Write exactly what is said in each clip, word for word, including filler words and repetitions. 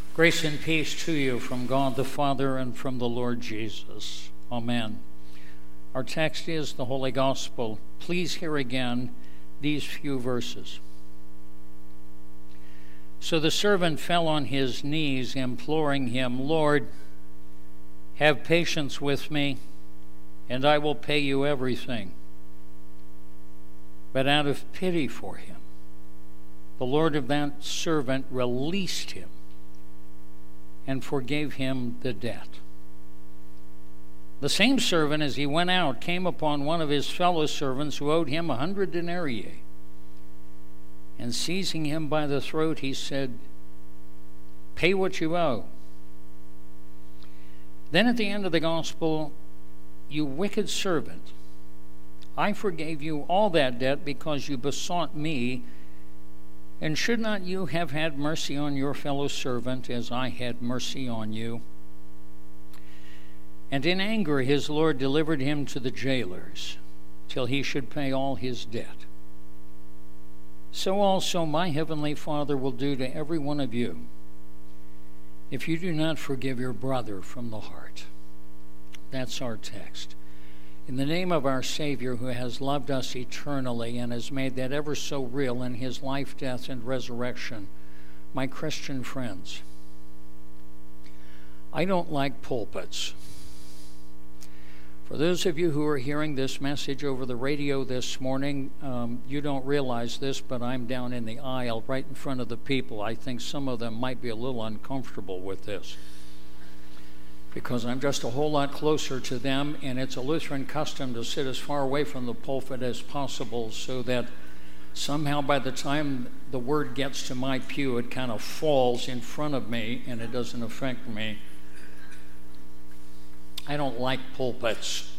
Grace and peace to you from God the Father and from the Lord Jesus. Amen. Our text is the Holy Gospel. Please hear again these few verses. So the servant fell on his knees, imploring him, "Lord, have patience with me, and I will pay you everything." But out of pity for him, the Lord of that servant released him and forgave him the debt. The same servant, as he went out, came upon one of his fellow servants who owed him a hundred denarii. And seizing him by the throat, he said, "Pay what you owe." Then at the end of the gospel, "You wicked servant, I forgave you all that debt because you besought me. And should not you have had mercy on your fellow servant as I had mercy on you?" And in anger his Lord delivered him to the jailers till he should pay all his debt. So also my heavenly Father will do to every one of you if you do not forgive your brother from the heart. That's our text. In the name of our Savior, who has loved us eternally and has made that ever so real in his life, death, and resurrection, my Christian friends, I don't like pulpits. For those of you who are hearing this message over the radio this morning, um, you don't realize this, but I'm down in the aisle right in front of the people. I think some of them might be a little uncomfortable with this, because I'm just a whole lot closer to them, and it's a Lutheran custom to sit as far away from the pulpit as possible so that somehow by the time the word gets to my pew, it kind of falls in front of me and it doesn't affect me. I don't like pulpits.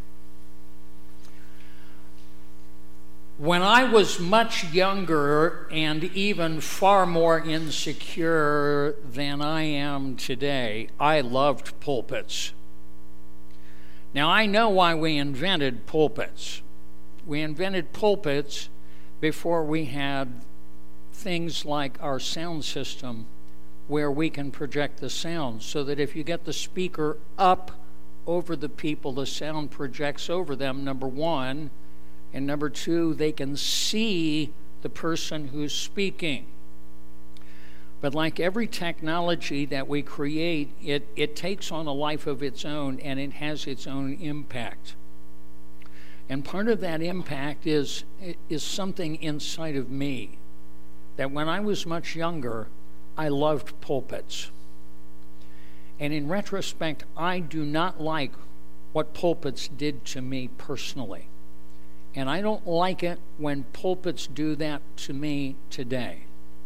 When I was much younger and even far more insecure than I am today, I loved pulpits. Now, I know why we invented pulpits. We invented pulpits before we had things like our sound system where we can project the sound, so that if you get the speaker up over the people, the sound projects over them, number one. And number two, they can see the person who's speaking. But like every technology that we create, it, it takes on a life of its own, and it has its own impact. And part of that impact is, is something inside of me, that when I was much younger, I loved pulpits. And in retrospect, I do not like what pulpits did to me personally. And I don't like it when pulpits do that to me today.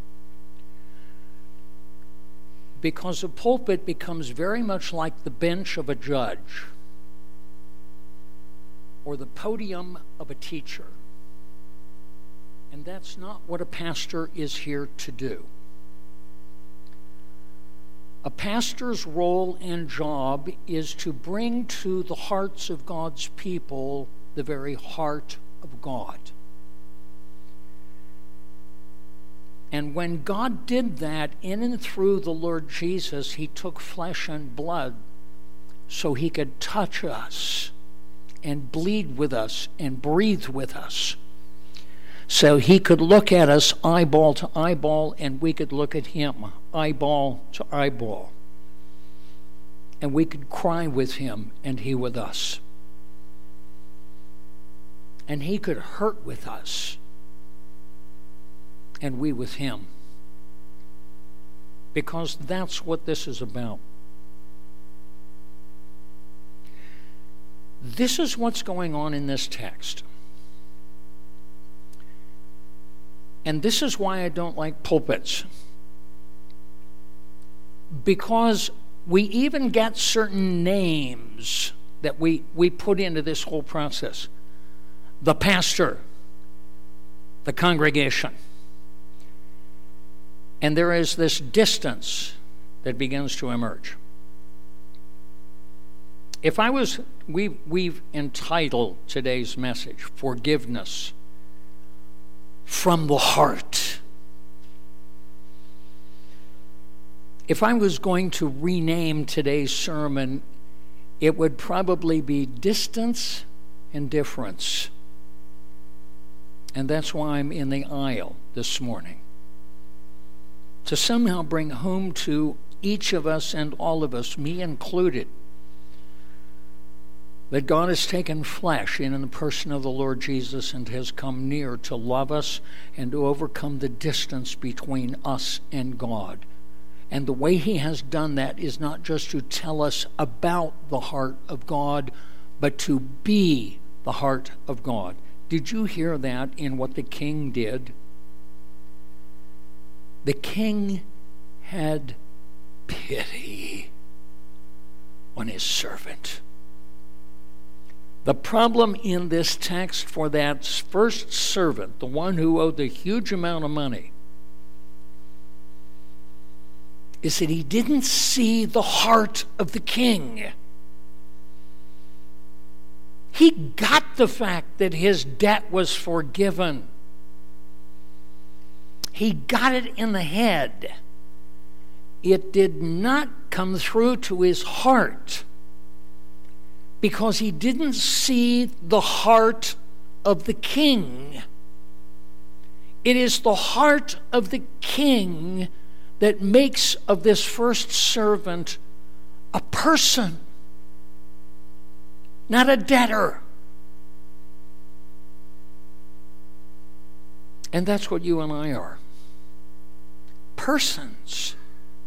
Because a pulpit becomes very much like the bench of a judge or the podium of a teacher. And that's not what a pastor is here to do. A pastor's role and job is to bring to the hearts of God's people the very heart of God. And when God did that in and through the Lord Jesus, he took flesh and blood so he could touch us and bleed with us and breathe with us. So he could look at us eyeball to eyeball, and we could look at him eyeball to eyeball. And we could cry with him and he with us. And he could hurt with us and we with him. Because that's what this is about. This is what's going on in this text. And this is why I don't like pulpits. Because we even get certain names that we, we put into this whole process. The pastor, the congregation. And there is this distance that begins to emerge. If I was, we, we've entitled today's message, Forgiveness from the Heart. If I was going to rename today's sermon, it would probably be Distance and Difference. And that's why I'm in the aisle this morning. To somehow bring home to each of us and all of us, me included, that God has taken flesh in the person of the Lord Jesus and has come near to love us and to overcome the distance between us and God. And the way he has done that is not just to tell us about the heart of God, but to be the heart of God. Did you hear that in what the king did? The king had pity on his servant. The problem in this text for that first servant, the one who owed the huge amount of money, is that he didn't see the heart of the king. He got the fact that his debt was forgiven. He got it in the head. It did not come through to his heart because he didn't see the heart of the king. It is the heart of the king that makes of this first servant a person, not a debtor. And that's what you and I are. Persons.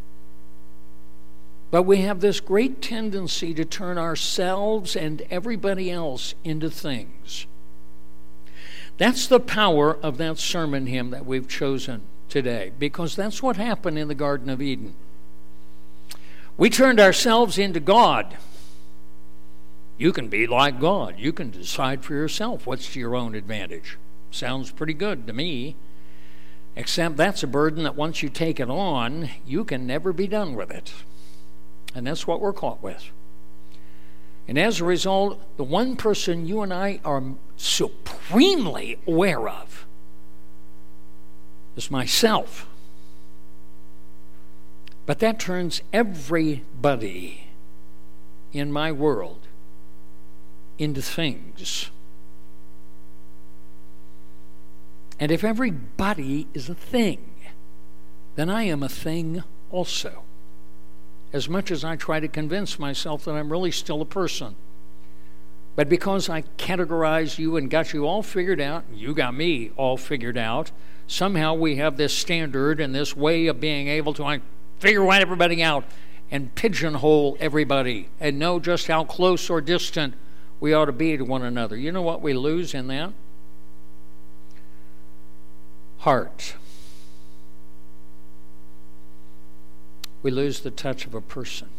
But we have this great tendency to turn ourselves and everybody else into things. That's the power of that sermon hymn that we've chosen today, because that's what happened in the Garden of Eden. We turned ourselves into God. You can be like God. You can decide for yourself what's to your own advantage. Sounds pretty good to me. Except that's a burden that once you take it on, you can never be done with it. And that's what we're caught with. And as a result, the one person you and I are supremely aware of is myself. But that turns everybody in my world into things. And if everybody is a thing, then I am a thing also. As much as I try to convince myself that I'm really still a person. But because I categorized you and got you all figured out, you got me all figured out, somehow we have this standard and this way of being able to like, figure everybody out and pigeonhole everybody and know just how close or distant we ought to be to one another. You know what we lose in that? Heart. We lose the touch of a person.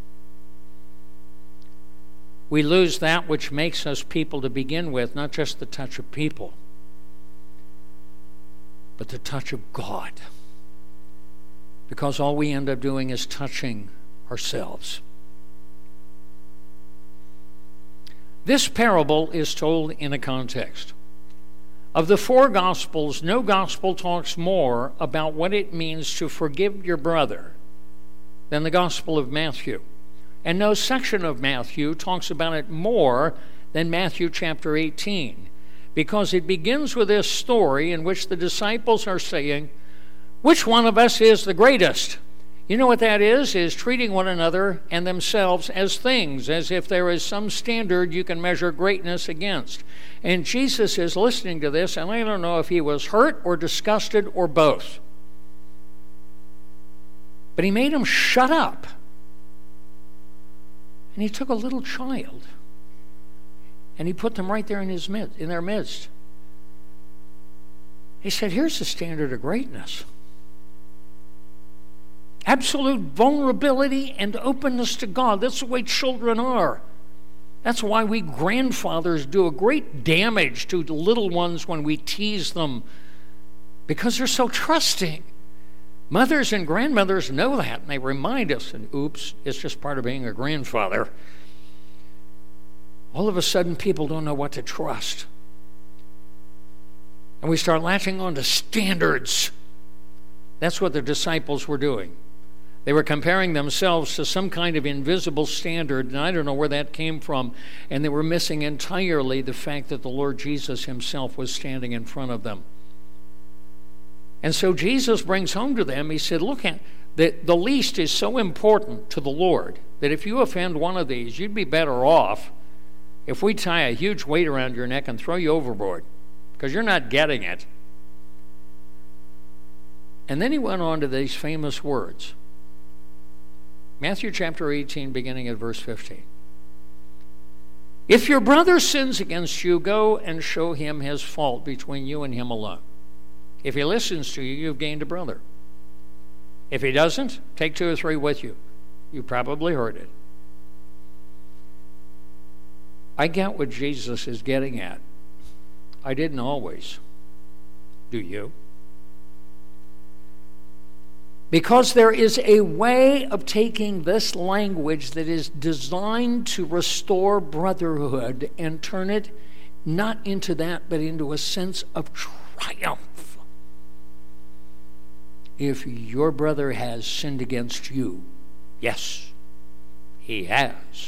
We lose that which makes us people to begin with, not just the touch of people, but the touch of God. Because all we end up doing is touching ourselves. This parable is told in a context. Of the four Gospels, no Gospel talks more about what it means to forgive your brother than the Gospel of Matthew. And no section of Matthew talks about it more than Matthew chapter eighteen, because it begins with this story in which the disciples are saying, which one of us is the greatest? You know what that is? Is treating one another and themselves as things, as if there is some standard you can measure greatness against. And Jesus is listening to this, and I don't know if he was hurt or disgusted or both. But he made them shut up. And he took a little child and he put them right there in his midst, in their midst. He said, here's the standard of greatness. Absolute vulnerability and openness to God. That's the way children are. That's why we grandfathers do a great damage to the little ones when we tease them, because they're so trusting. Mothers and grandmothers know that, and they remind us, and oops, it's just part of being a grandfather. All of a sudden, people don't know what to trust. And we start latching on to standards. That's what the disciples were doing. They were comparing themselves to some kind of invisible standard, and I don't know where that came from. And they were missing entirely the fact that the Lord Jesus himself was standing in front of them. And so Jesus brings home to them, he said, look, at the, the least is so important to the Lord that if you offend one of these, you'd be better off if we tie a huge weight around your neck and throw you overboard, because you're not getting it. And then he went on to these famous words. Matthew chapter eighteen, beginning at verse fifteen. If your brother sins against you, go and show him his fault between you and him alone. If he listens to you, you've gained a brother. If he doesn't, take two or three with you. You probably heard it. I get what Jesus is getting at. I didn't always. Do you? Because there is a way of taking this language that is designed to restore brotherhood and turn it not into that, but into a sense of triumph. If your brother has sinned against you, yes, he has.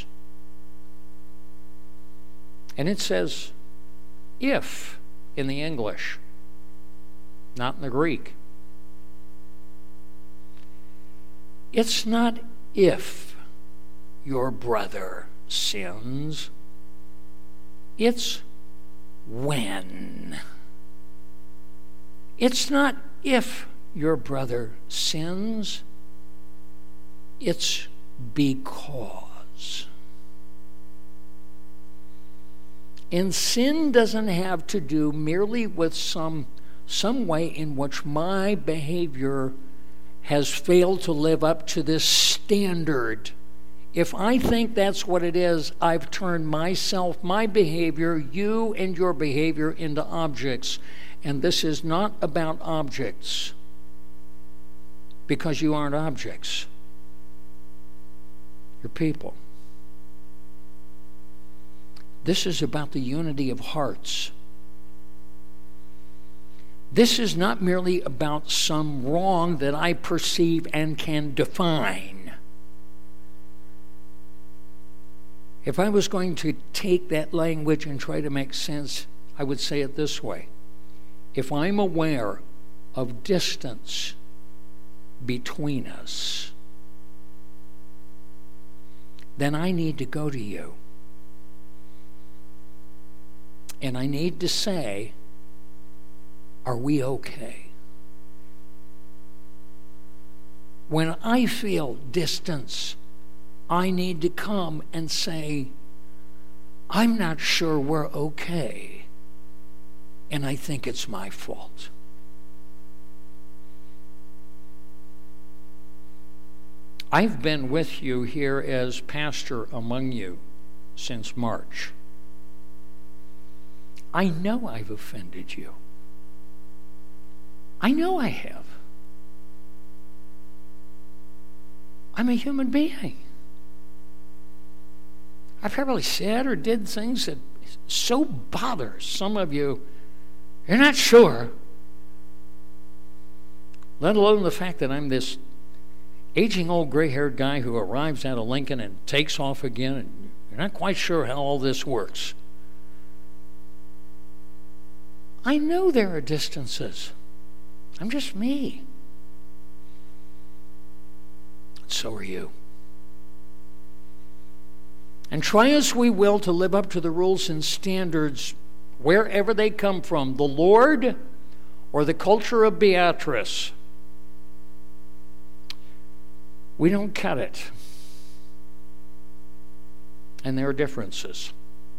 And it says, if, in the English, not in the Greek. It's not if your brother sins. It's when. It's not if your brother sins. It's because. And sin doesn't have to do merely with some, some way in which my behavior has failed to live up to this standard. If I think that's what it is, I've turned myself, my behavior, you and your behavior into objects. And this is not about objects, because you aren't objects. You're people. This is about the unity of hearts. This is not merely about some wrong that I perceive and can define. If I was going to take that language and try to make sense, I would say it this way. If I'm aware of distance between us, then I need to go to you. And I need to say, are we okay? When I feel distance, I need to come and say, I'm not sure we're okay, and I think it's my fault. I've been with you here as pastor among you since March. I know I've offended you. I know I have. I'm a human being. I probably said or did things that so bother some of you, you're not sure. Let alone the fact that I'm this aging old gray-haired guy who arrives out of Lincoln and takes off again, and you're not quite sure how all this works. I know there are distances. I'm just me. So are you. And try as we will to live up to the rules and standards wherever they come from, the Lord or the culture of Beatrice, we don't cut it. And there are differences.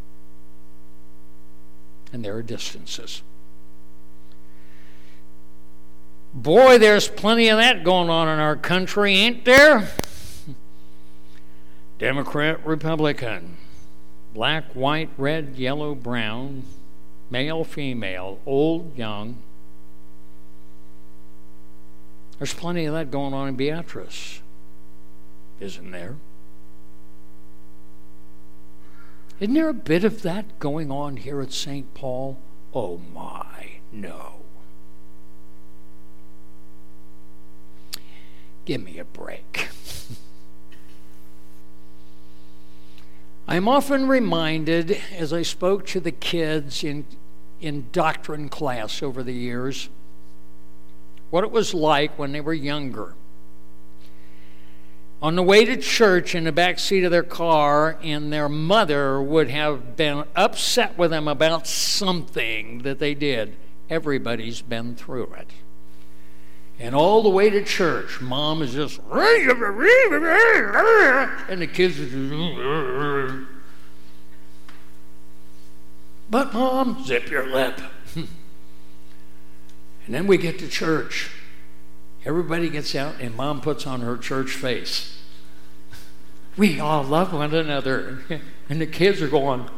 And there are distances. Boy, there's plenty of that going on in our country, ain't there? Democrat, Republican, black, white, red, yellow, brown, male, female, old, young. There's plenty of that going on in Beatrice, isn't there? Isn't there a bit of that going on here at Saint Paul? Oh my, no. Give me a break. I'm often reminded, as I spoke to the kids in, in doctrine class over the years, what it was like when they were younger. On the way to church in the back seat of their car, and their mother would have been upset with them about something that they did. Everybody's been through it. And all the way to church, mom is just, and the kids are just, but mom, zip your lip. And then we get to church. Everybody gets out, and mom puts on her church face. We all love one another. And the kids are going,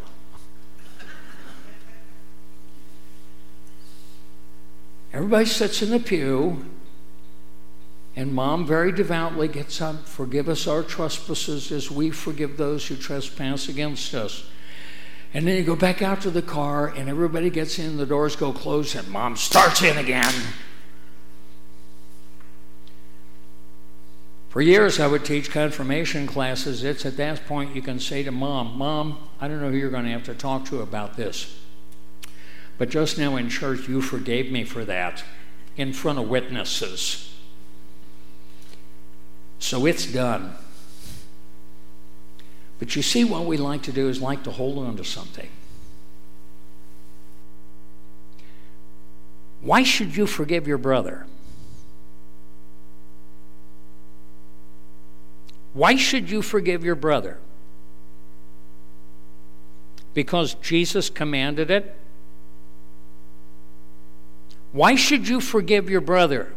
everybody sits in the pew, and mom very devoutly gets up, forgive us our trespasses as we forgive those who trespass against us. And then you go back out to the car, and everybody gets in, the doors go closed, and mom starts in again. For years, I would teach confirmation classes. It's at that point you can say to mom, Mom, I don't know who you're going to have to talk to about this. But just now in church, you forgave me for that in front of witnesses. So it's done. But you see, what we like to do is like to hold on to something. Why should you forgive your brother? Why should you forgive your brother? Because Jesus commanded it? Why should you forgive your brother?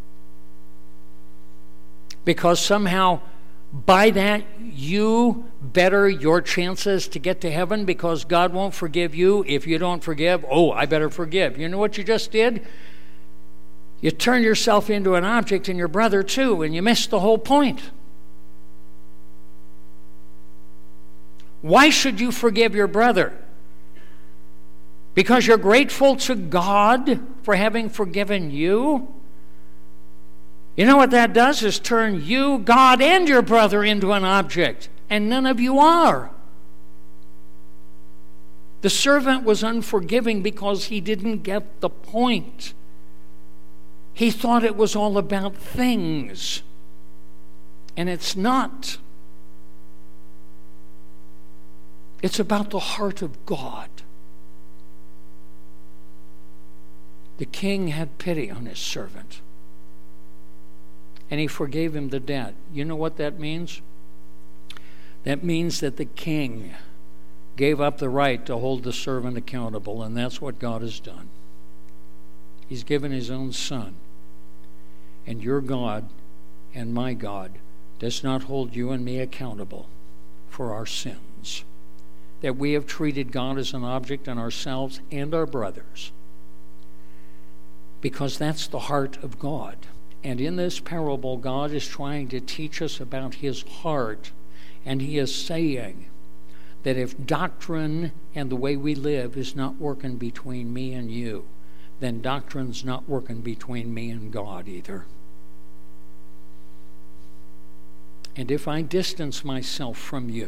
Because somehow by that you better your chances to get to heaven because God won't forgive you if you don't forgive? Oh, I better forgive. You know what you just did? You turned yourself into an object in your brother too, and you missed the whole point. Why should you forgive your brother? Because you're grateful to God for having forgiven you? You know what that does is turn you, God, and your brother into an object, and none of you are. The servant was unforgiving because he didn't get the point. He thought it was all about things, and it's not. It's about the heart of God. The king had pity on his servant, and he forgave him the debt. You know what that means? That means that the king gave up the right to hold the servant accountable, and that's what God has done. He's given his own son. And your God and my God does not hold you and me accountable for our sins. That we have treated God as an object in ourselves and our brothers. Because that's the heart of God. And in this parable, God is trying to teach us about his heart. And he is saying that if doctrine and the way we live is not working between me and you, then doctrine's not working between me and God either. And if I distance myself from you,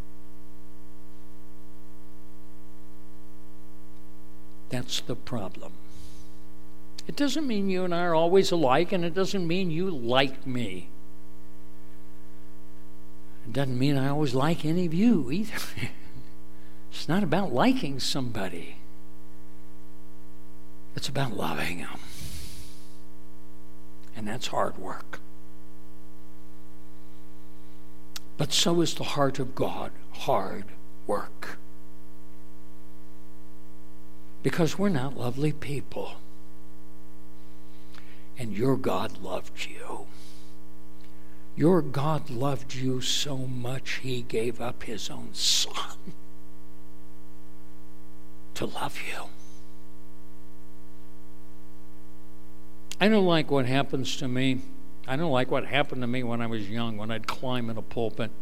that's the problem. It doesn't mean you and I are always alike, and it doesn't mean you like me. It doesn't mean I always like any of you either. It's not about liking somebody. It's about loving them. And that's hard work. But so is the heart of God, hard work. Because we're not lovely people. And your God loved you. Your God loved you so much he gave up his own son to love you. I don't like what happens to me. I don't like what happened to me when I was young, when I'd climb in a pulpit.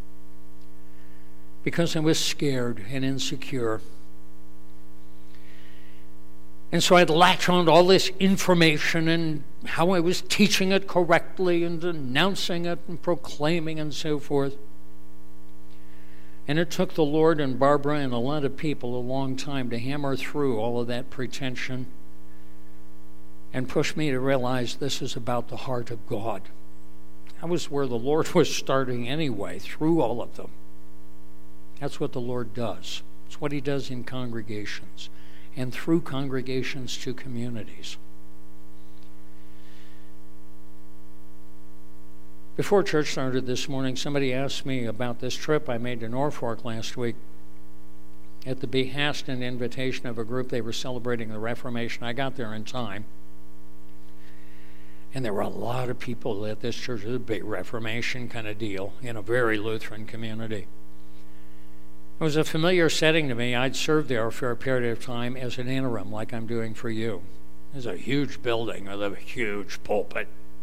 Because I was scared and insecure. And so I'd latch on to all this information and how I was teaching it correctly and announcing it and proclaiming and so forth. And it took the Lord and Barbara and a lot of people a long time to hammer through all of that pretension and push me to realize this is about the heart of God. That was where the Lord was starting anyway, through all of them. That's what the Lord does. It's what he does in congregations and through congregations to communities. Before church started this morning, somebody asked me about this trip I made to Norfolk last week. At the behest and invitation of a group, they were celebrating the Reformation. I got there in time. And there were a lot of people at this church. It was a big Reformation kind of deal in a very Lutheran community. It was a familiar setting to me. I'd served there for a period of time as an interim, like I'm doing for you. There's a huge building with a huge pulpit.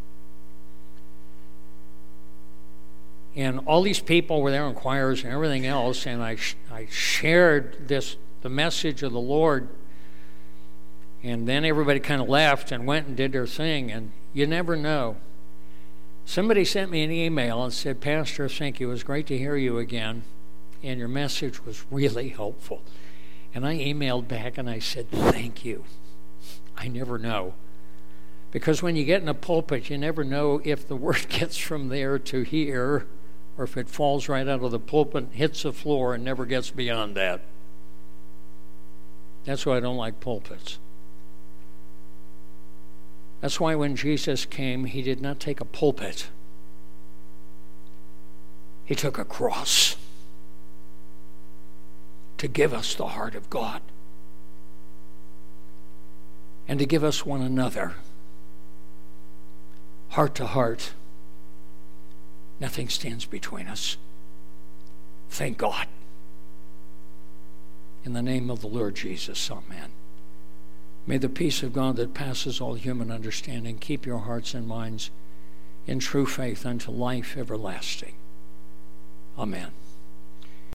And all these people were there in choirs and everything else, and I sh- I shared this the message of the Lord, and then everybody kind of left and went and did their thing, and you never know. Somebody sent me an email and said, Pastor, thank you. It was great to hear you again, and your message was really helpful. And I emailed back and I said, thank you. I never know. Because when you get in a pulpit, you never know if the word gets from there to here, or if it falls right out of the pulpit, hits the floor, and never gets beyond that. That's why I don't like pulpits. That's why when Jesus came, he did not take a pulpit. He took a cross to give us the heart of God and to give us one another, heart to heart. Nothing stands between us. Thank God. In the name of the Lord Jesus, amen. May the peace of God that passes all human understanding keep your hearts and minds in true faith unto life everlasting. Amen.